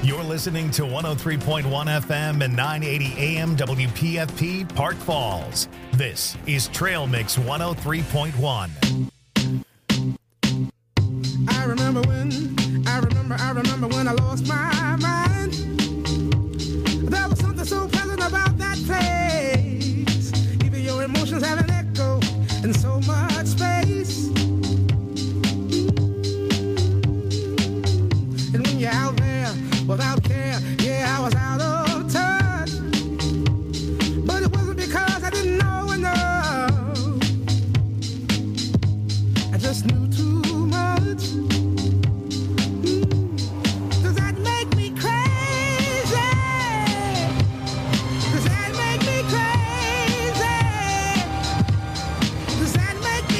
You're listening to 103.1 FM and 980 AM WPFP Park Falls. This is Trail Mix 103.1. I remember when I lost my mind. There was something so pleasant about that place. Even your emotions have an echo in so much space. And when you're out there without care, yeah, I was out of touch. But it wasn't because I didn't know enough. I just knew too much. Does that make me crazy? Does that make me crazy? Does that make me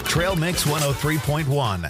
Trail Mix 103.1.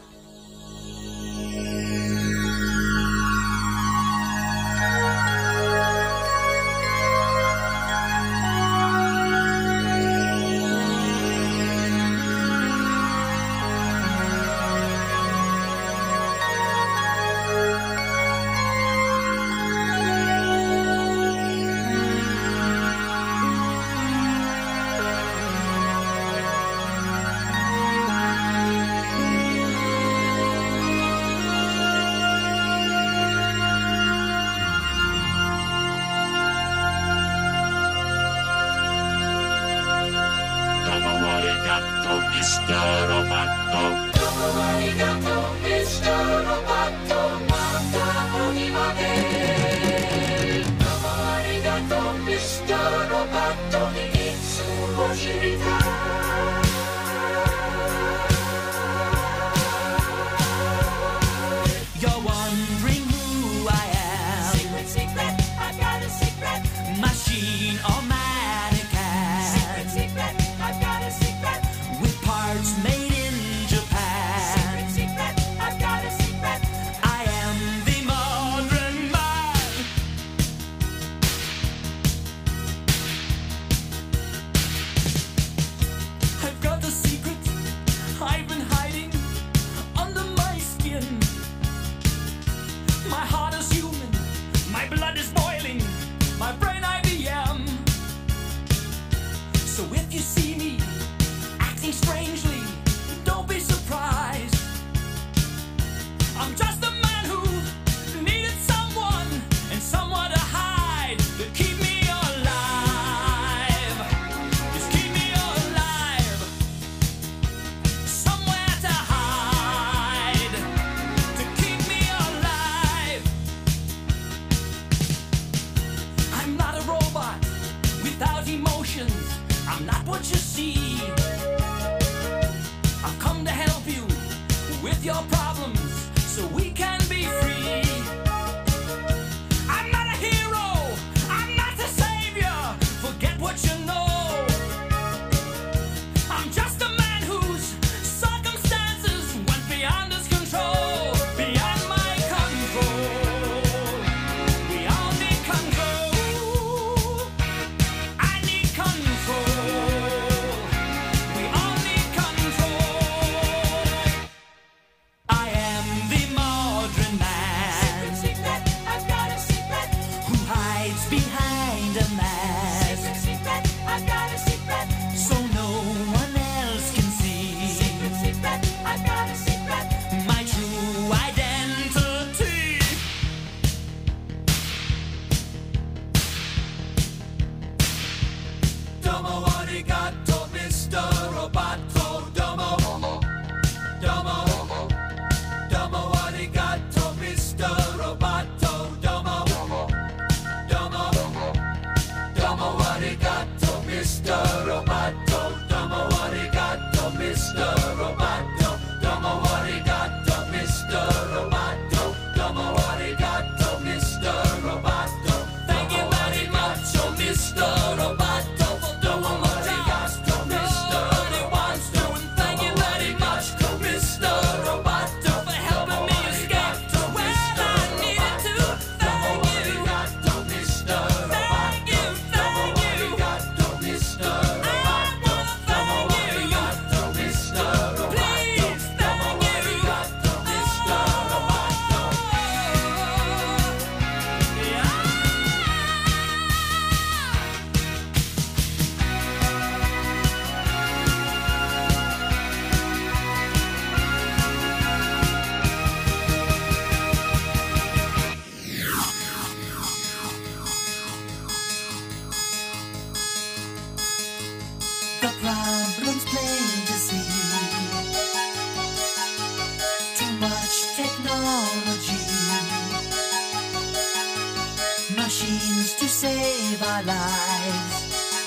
Machines to save our lives.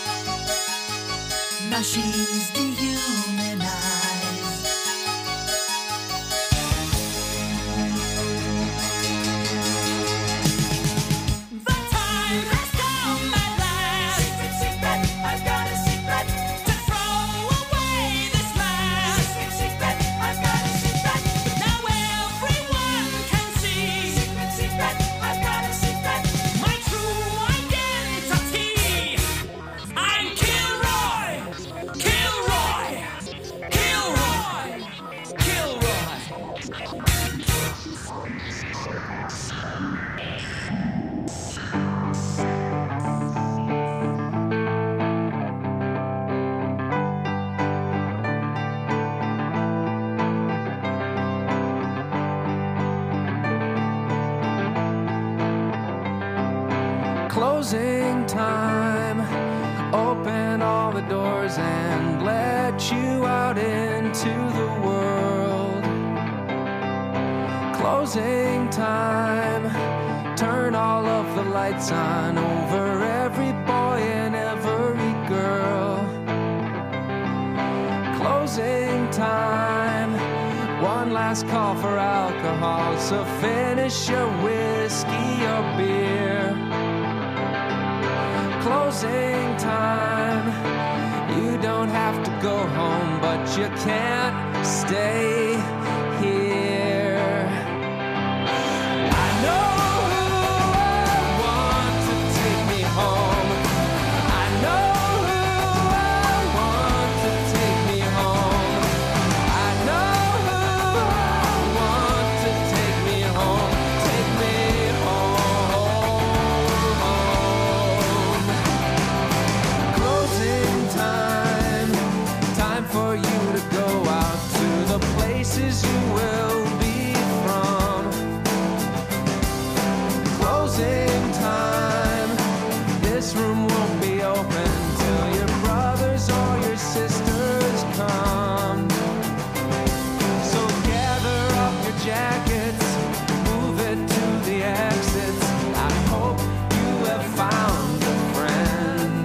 Machines dehumanize. The time has come at last. Secret, secret, I've got a secret. To throw away this mask. Closing time. Open all the doors and let you out into the world. Closing time. Turn all of the lights on over every boy and every girl. Closing time. One last call for alcohol, so finish your whiskey or beer. Closing time. You don't have to go home, but you can't stay here. I know who I want to take me home. I know who I want to take me home. I know who I want to take me home. Take me home. Closing time. Time for you to go out to the places you will be from. Closing time. This room won't be open till your brothers or your sisters come. So gather up your jackets, move it to the exits. I hope you have found a friend.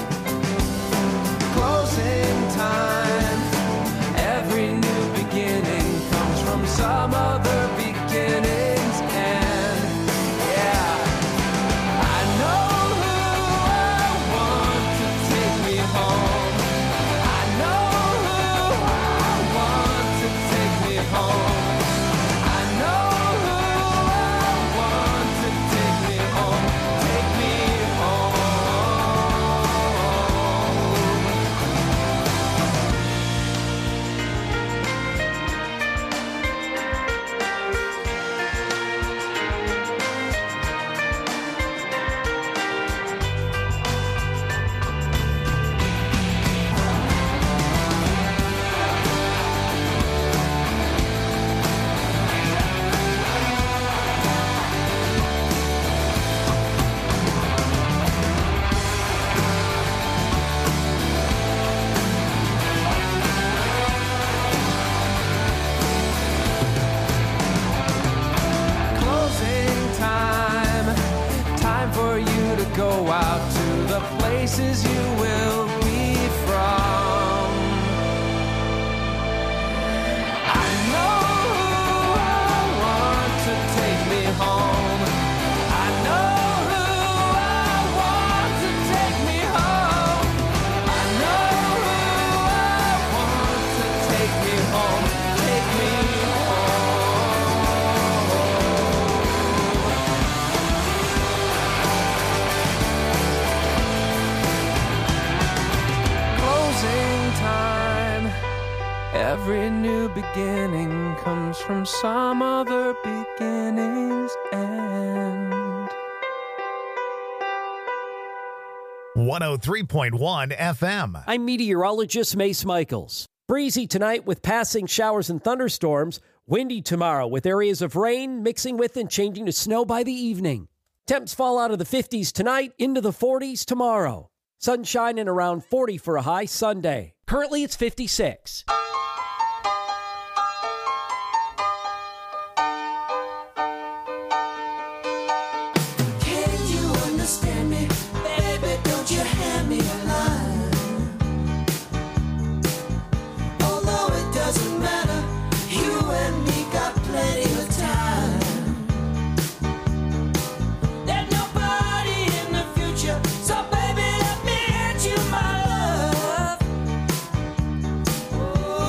Closing time. Every new beginning comes from some other beginning's end. Yeah. I know who I want to take me home. I know who I want to take me home. I know who I want to take me home. Take me home. Closing time. Time for you to go out to the places you will be from. I know who I want to take me home. I know who I want to take me home. I know who I want to take me home. Take me Closing time. Every new beginning comes from some other beginning's end. 103.1 FM. I'm meteorologist Mace Michaels. Breezy tonight with passing showers and thunderstorms. Windy tomorrow with areas of rain mixing with and changing to snow by the evening. Temps fall out of the 50s tonight into the 40s tomorrow. Sunshine and around 40 for a high Sunday. Currently it's 56. Can you understand me? Baby, don't you hand me a line. Although it doesn't matter, you and me got plenty of time. There's nobody in the future, so baby, let me hit you, my love. Oh,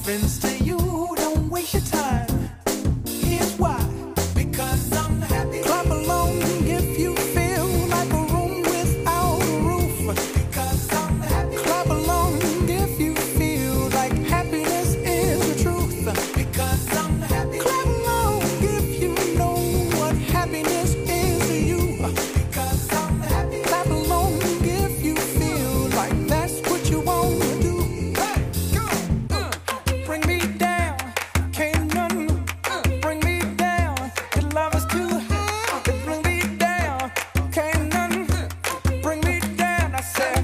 happens to you, don't waste your time. Here's why. Because I'm happy. Clap along if you feel like a room without a roof. Because I'm happy. Clap along if you feel like happiness is the truth. Because I'm happy. Clap along if you know what happiness is to you. Because I'm happy. Clap along if you feel like that's what you want to do. Hey, go. Bring me down, can't none bring me down. Your love is too high to bring me down. Can't none bring me down. I said,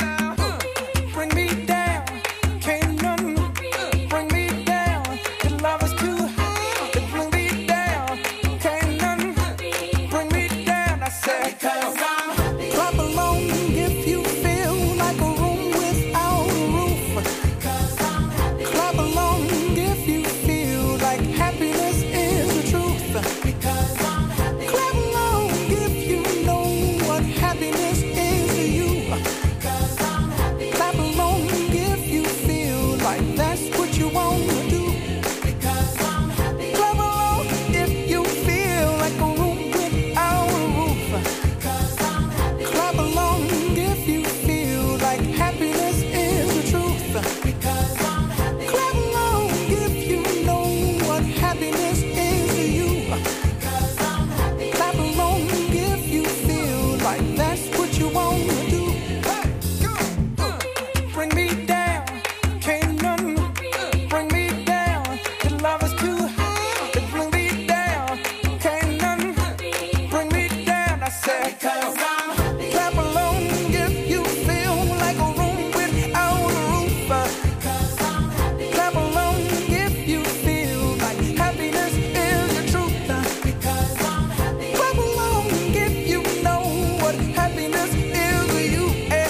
bring me down, can't none bring me down. Your love is too high to bring me down. Can't none bring me down. I said, because I'm happy. Clap along if you feel like a room without a roof. Because I'm happy. Clap along if you feel like happiness is the truth. Because I'm happy. Clap along if you know what happiness is to you. Because I'm happy. Clap along if you feel like that's what you want to do. Because I'm happy. Clap along if you feel like a room without a roof. Because I'm happy. Clap along if you feel like happiness is the truth. Because I'm happy. Clap along if you know what happiness is to you. Because I'm happy. Clap along if you feel like that's what you want to do. Hey, go. Bring me down, can't none bring me down. Your love is too high to bring me down. Can't none bring me down. I said, because I'm happy. Clap along if you feel like a room without a roof. Because I'm happy. Clap along if you feel like happiness is the truth. Because I'm happy. Clap along if you know what happiness is to you.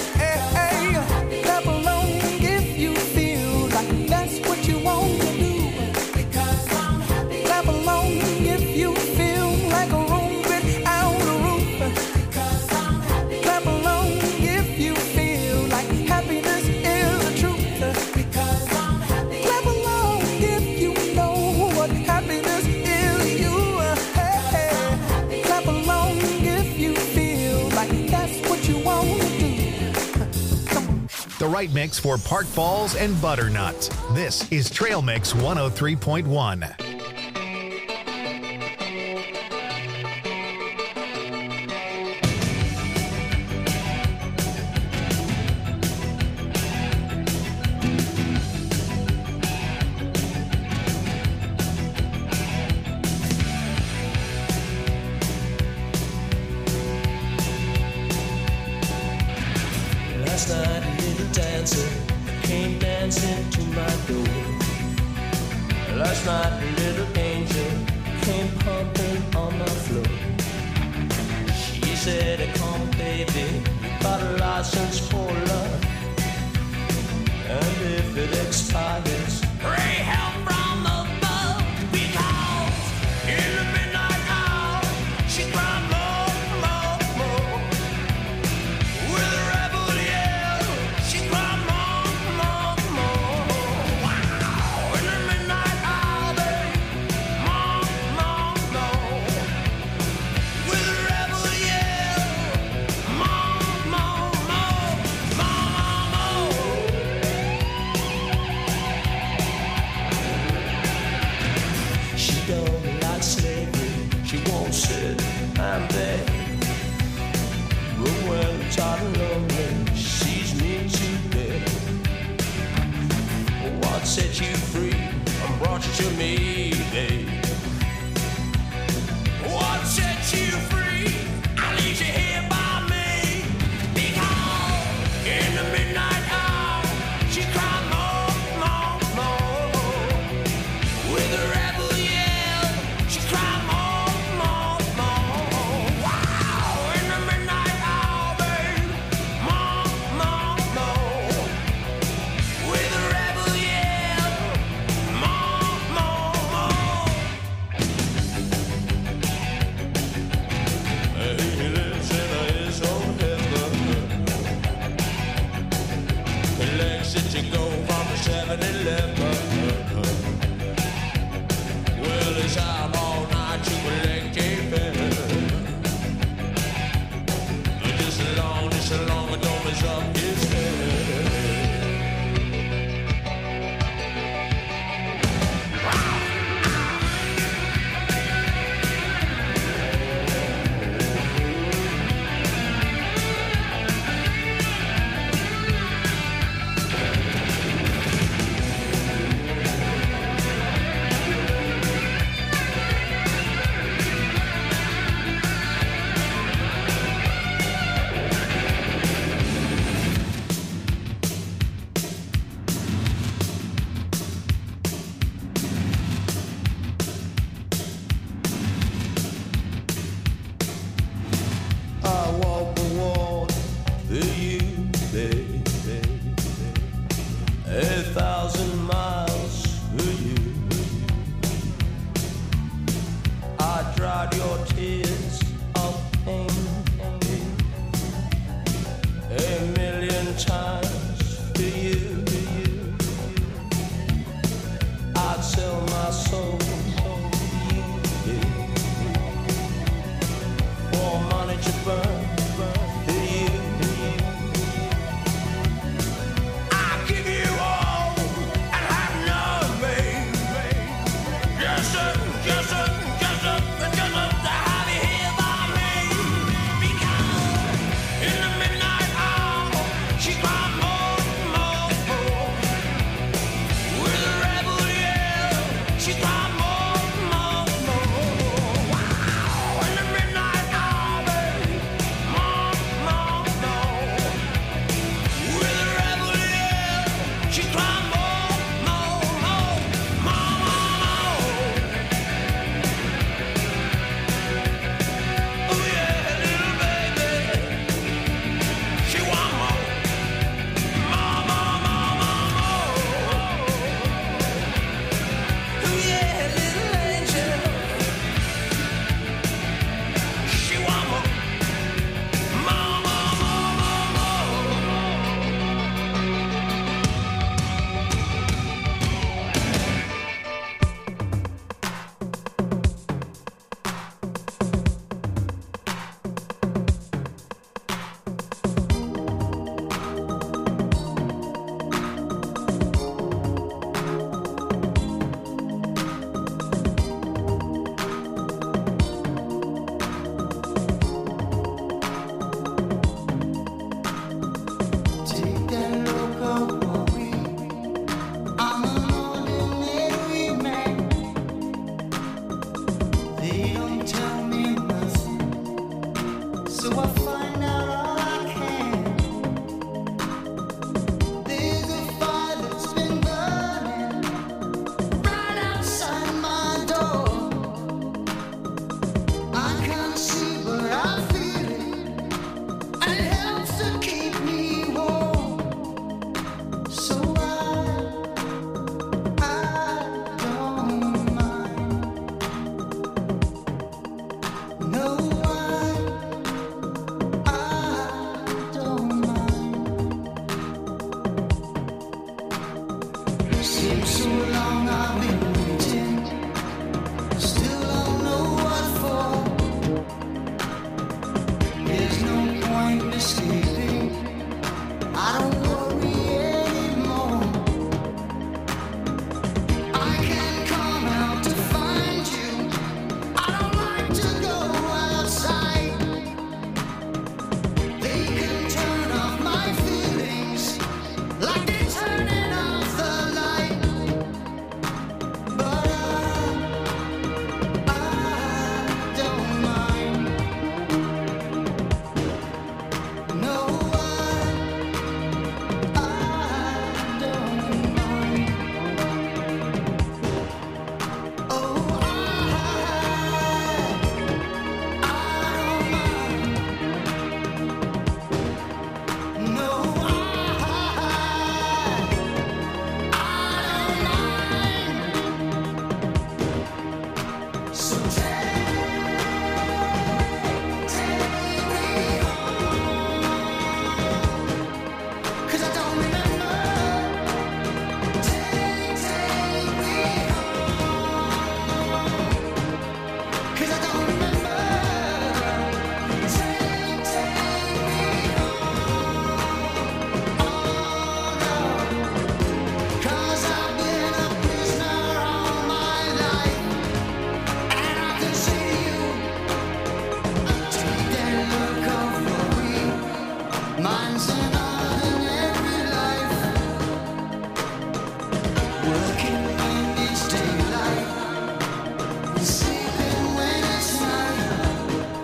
Clap along if you feel like that's what you want to do. Because I'm happy. Clap along if you feel like a room without a roof. Because I'm happy. Clap along if you feel like happiness is the truth. Because I'm happy. Clap along if you know what happiness is to you. Clap along if you feel like that's what you want to do. The right mix for Park Falls and Butternut. This is Trail Mix 103.1. Last night a little dancer came dancing to my door. Last night a little angel came pumping on my floor. She said, come baby, you got a license for love. And if it expires, pray help from above. Because in the midnight hour, she cried more, more, more. With a rebel yell, she cried more, more, more. Wow, in the midnight hour, babe, more, more, more. With a rebel yell, more, more, more, more, more. She don't like slavery, she won't sit and beg. But when I'm tired and lonely, she sees me today. What set you free and brought you to me, babe? What set you free? I leave you here by me. Because in the midnight hour, she cried more, more, more. With a rebel yell, she cried more, more, more. Wow, in the midnight hour, babe, more, more, more. With a rebel yell, more, more, more. He lives in his own heaven. He likes it to go from the 7-Eleven. takes so long, I've been waiting. Still don't know what for. There's no point escaping. I don't worry anymore. I can come out to find you. I don't like to go outside. They can turn off my feelings like they're turning off the light. But I don't mind. No, I don't mind. Oh, I don't mind. No, I don't mind. So take me home, 'cause I don't remember. Take me home, 'cause I don't remember. Take me home, oh no, 'cause I've been a prisoner all my life, and I can see you. Take that look of worry, mine's an ordinary life. Working when it's daylight, and sleeping when it's night.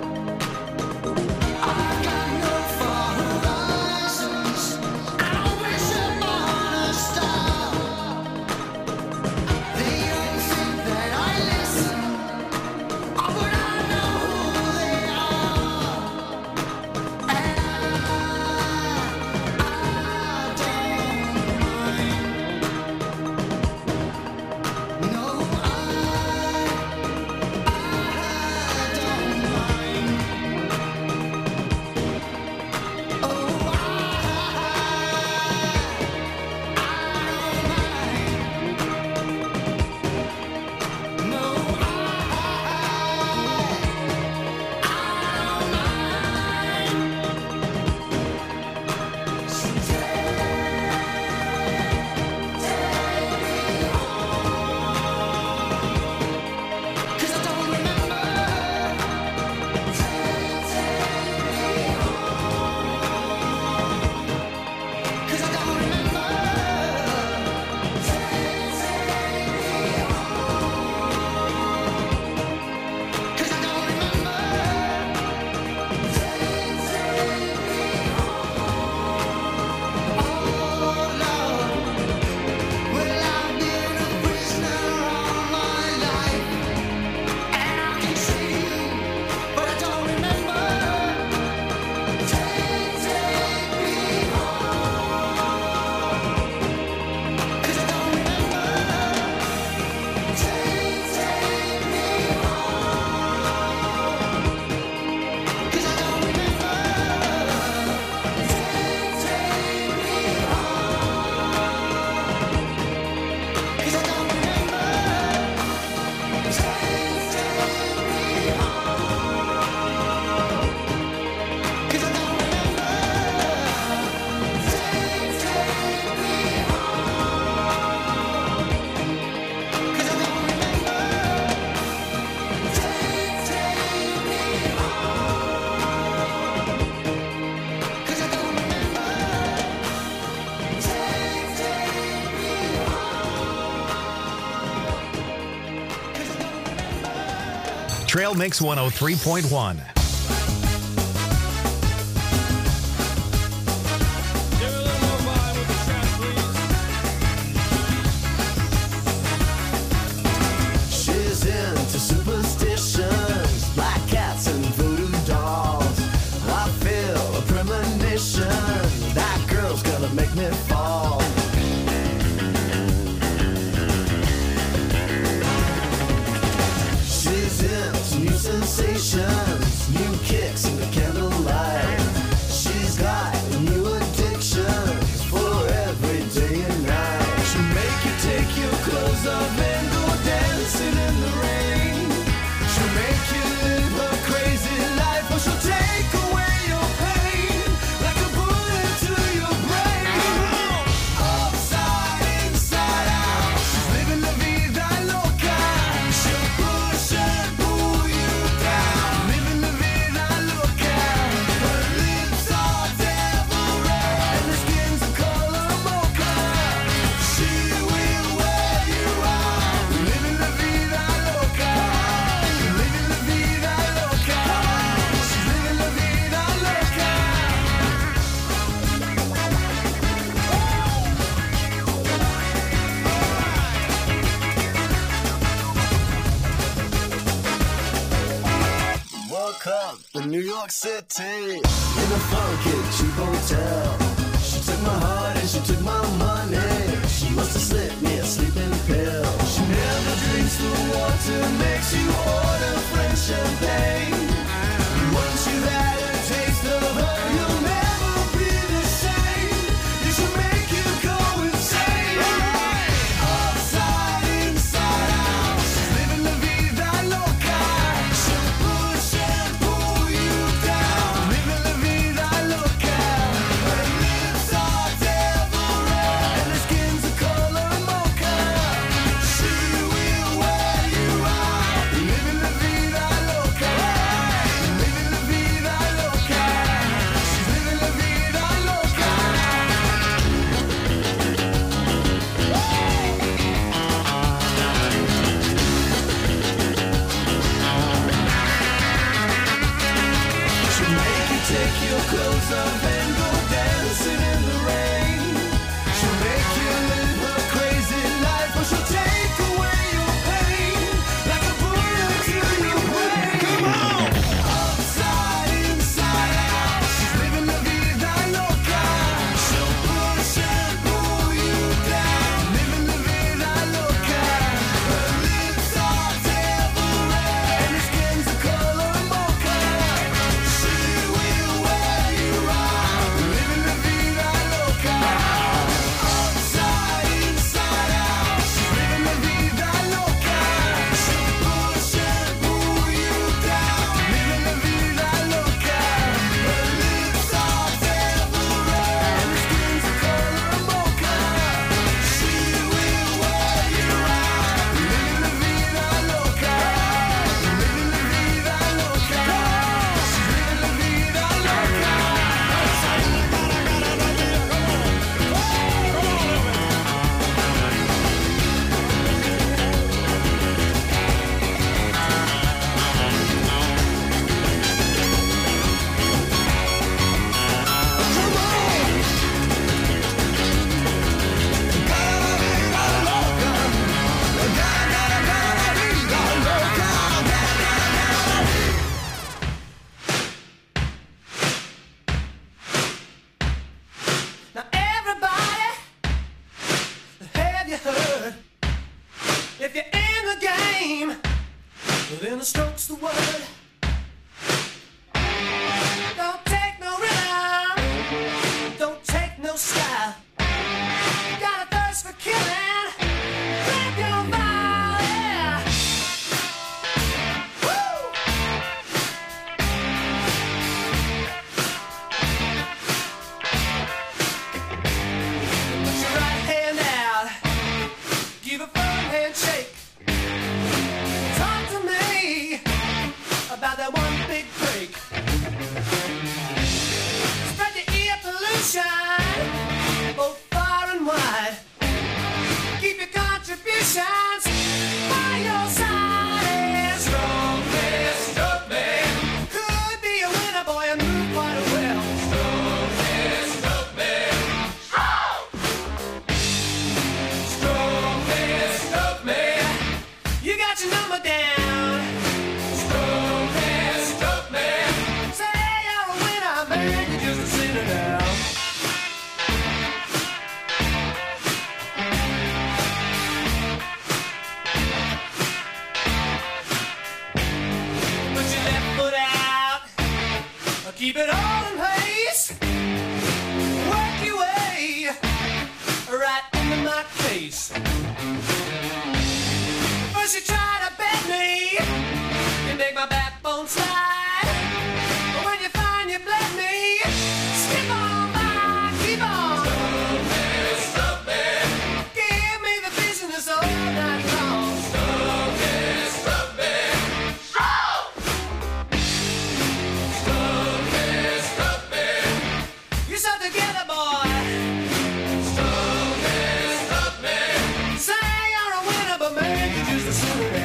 I've got no far horizons. I don't wish upon a star. They don't think that I listen. Oh, but I know who they are. And I don't mind. No, I don't mind. Oh, I don't mind. No, I don't mind. So take me home, 'cause I don't remember. Take me home, 'cause I don't remember. Take me home, 'cause I don't remember. Oh Lord, well I've been a prisoner all my life, and I can see you, but I don't remember. Take me home, 'cause I don't remember. Take me home, 'cause I don't remember. Trail Mix 103.1. She's into superstitions, black cats and voodoo dolls. I feel a premonition, that girl's gonna make me fall. She's into new sensations, in New York City, in a funky cheap hotel. She took my heart and she took my money. She must have slipped me a sleeping pill. She never drinks the water, makes you order French champagne. Once you've had a taste of her, you'll never be the same. You should make you go insane. Upside, inside out, she's living la vida loca. She'll push and pull you down. Living la vida loca. Her lips are devil red and her skin's the color mocha. She will wear you out. Living la vida loca. Living la vida loca. She's living la vida loca. She'll make you take your clothes off and go dancing in the rain. She'll make you live her crazy life, or she'll take away your pain like a bullet to your brain. Come on! Upside, inside out, she's living la vida loca. She'll push and pull you down. Living la vida loca. Her lips are devil red and her skin's the color mocha. She will wear you out. Living la vida loca. Upside, inside out, she's living la vida loca. She'll push and pull you down. Living la vida loca. Her lips are devil red and her skin's the color mocha. She will wear you out. Living la vida loca. Living la vida loca. She's living la vida loca. Now everybody, have you heard? If you're in the game, then the stroke's the word. Don't take no rhythm, don't take no style. Got a thirst for killing, grab your vial, yeah. Woo! Put your right hand out, give a firm handshake. Talk to me about that one big break. Spread the ear pollution, both far and wide. Keep your contributions by your side. And strong man, struck man, could be a winner, boy, and move quite well. Strong man, struck man, strong man, struck man. You got your number down. Strong man, struck man. Say you're a winner, man, you're just a sinner now. Put your left foot out, keep it all in place. Work your way right into my face. First you try to bend me, you make my backbone slide. But when you find you bled me, skip on by, keep on. Stop man. Give me the business all night long. Stop man, stop man. Stop man. You're so together, boy. Stop man, stop man. Say you're a winner, but man, you're just a sinner.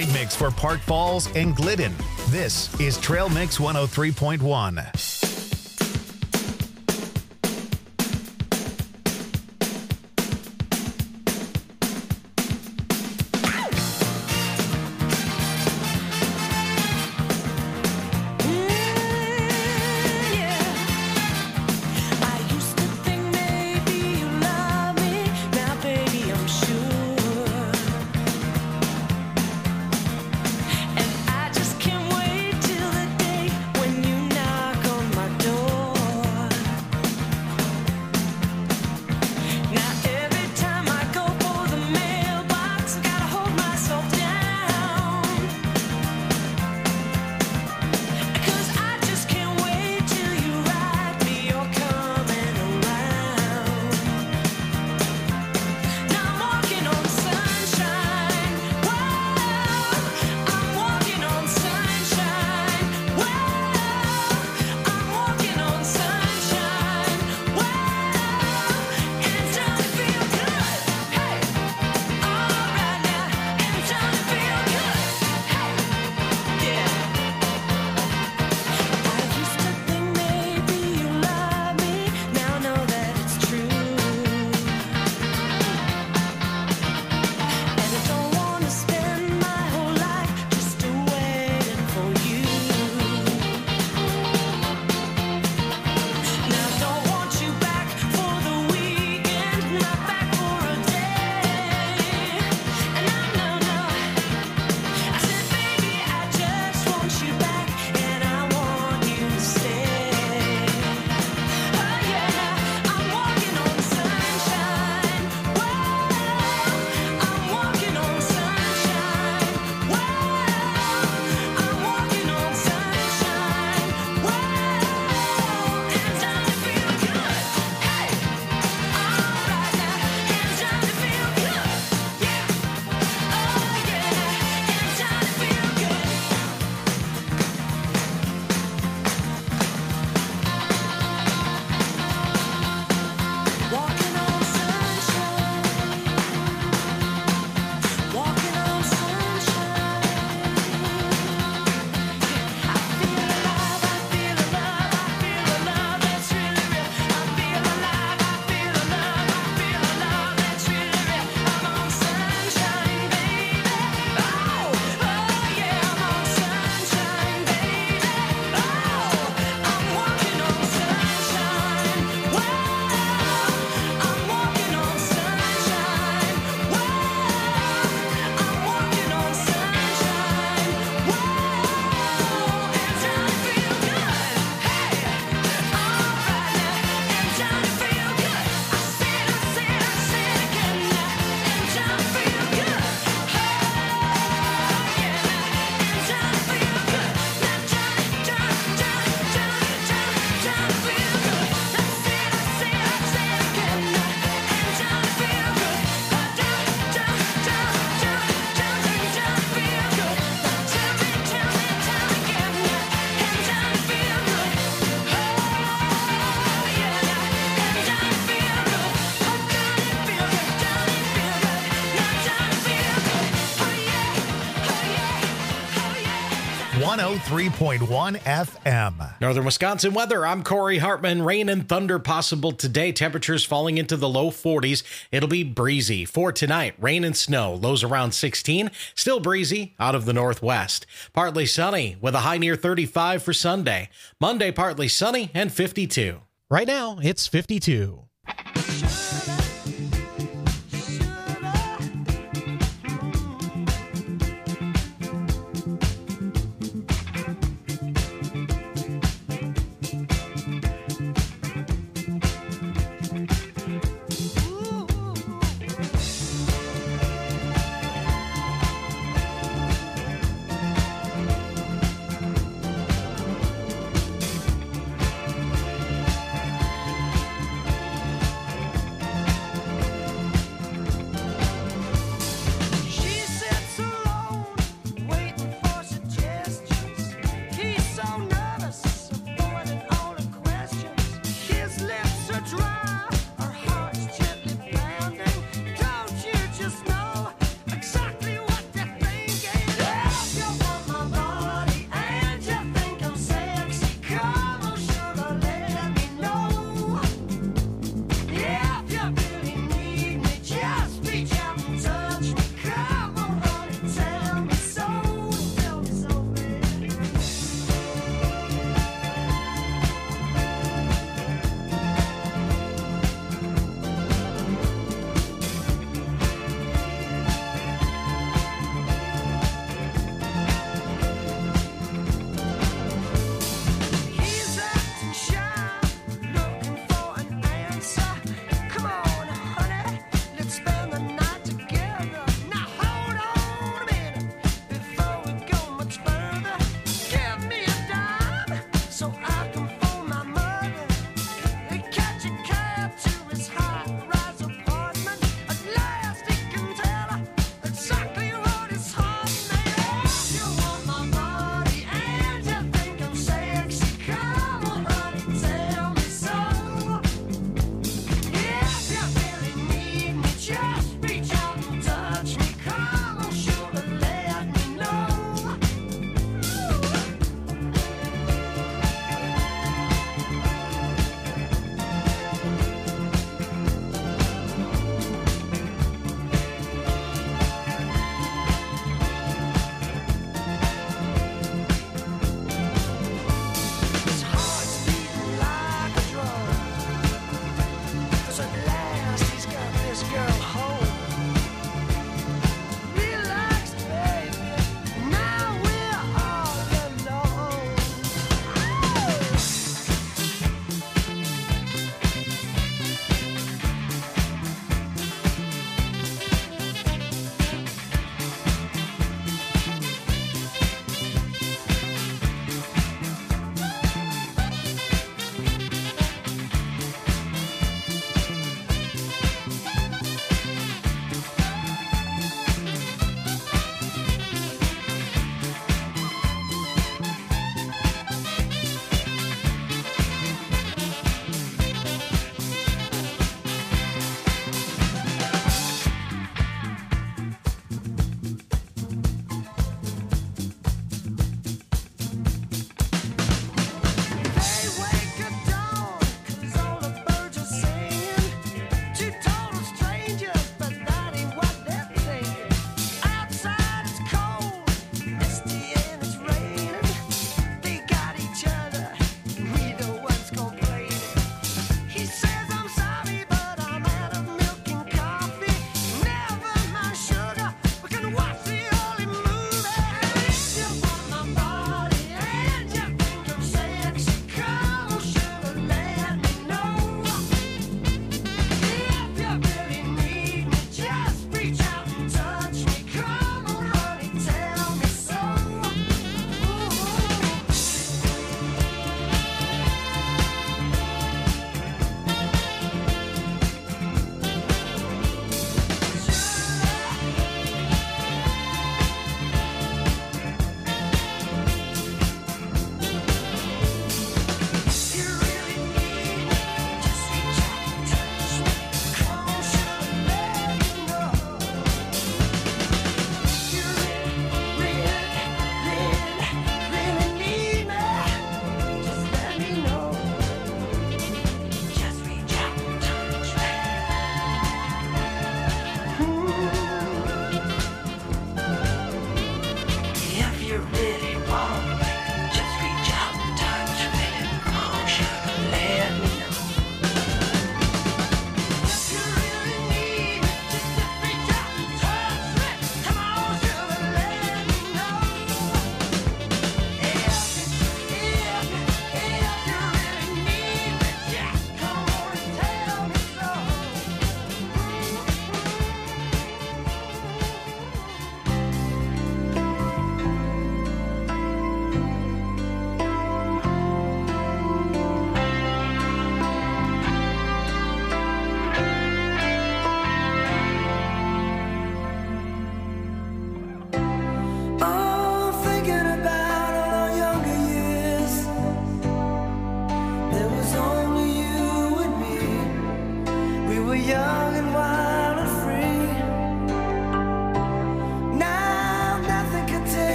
right mix for Park Falls and Glidden. This is Trail Mix 103.1. .1 FM. Northern Wisconsin weather. I'm Corey Hartman. Rain and thunder possible today. Temperatures falling into the low 40s. It'll be breezy. For tonight, rain and snow. Lows around 16. Still breezy out of the northwest. Partly sunny with a high near 35 for Sunday. Monday, partly sunny and 52. Right now, it's 52.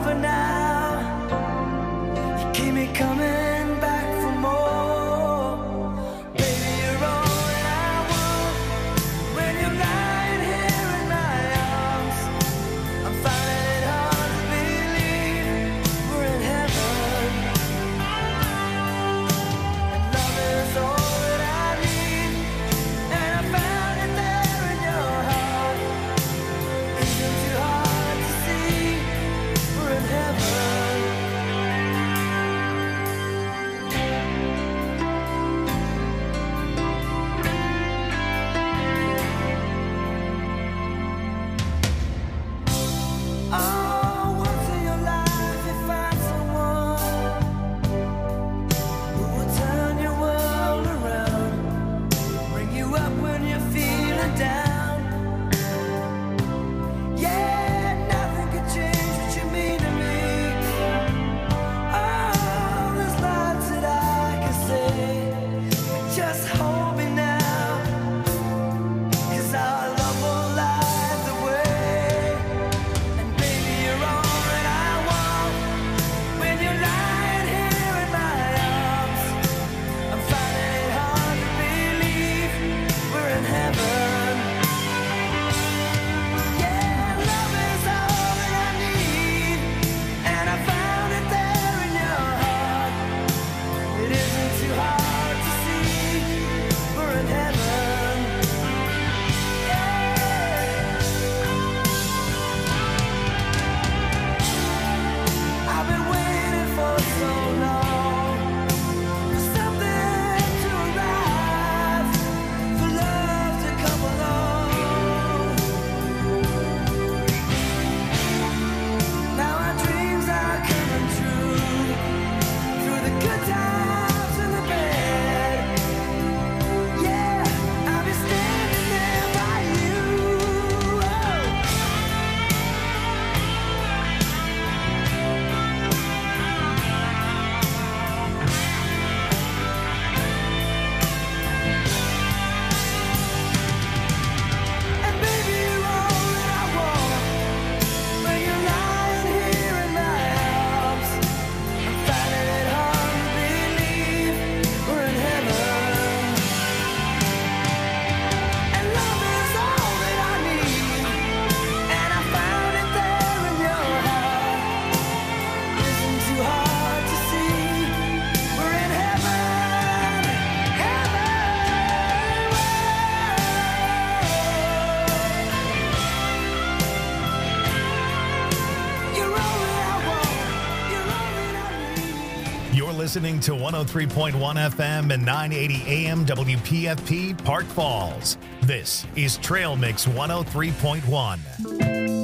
for now. You keep me coming back for more. Baby, you're all that I want. When you're lying here in my arms, I'm finding it hard to believe we're in heaven. And love is all that I need, and I found it there in your heart. Isn't too hard to see we're in heaven. Oh, once in your life you find someone who will turn your world around, bring you up when you're feeling down. Yeah, nothing can change what you mean to me. Oh, there's lots that I can say, just hold me now, 'cause our love won't lie the way. And baby, you're all that I want. When you're lying here in my arms, I'm finding it hard to believe we're in heaven. Yeah, love is all that I need, and I found it there in your heart. It isn't too hard to see we're in heaven. I've been waiting for so long for something to arrive, for love to come along. Now our dreams are coming true, through the good times and the bad. Yeah, I'll be standing there by you. And baby, you're all that I want. When you're lying here in my arms, I'm finding it hard to believe we're in heaven. And love is all that I need, and I found it there in your heart. Isn't too hard to see we're in heaven. You're all that I want. You're all that I need. You're listening to 103.1 FM and 980 AM WPFP Park Falls. This is Trail Mix 103.1.